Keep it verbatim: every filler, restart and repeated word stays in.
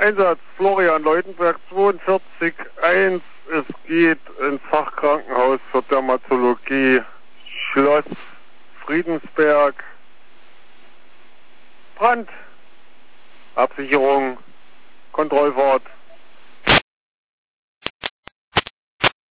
Einsatz Florian Leutenberg zweiundvierzig eins. Es geht ins Fachkrankenhaus für Dermatologie Schloss Friedensberg. Brand. Absicherung. Kontrollfahrt.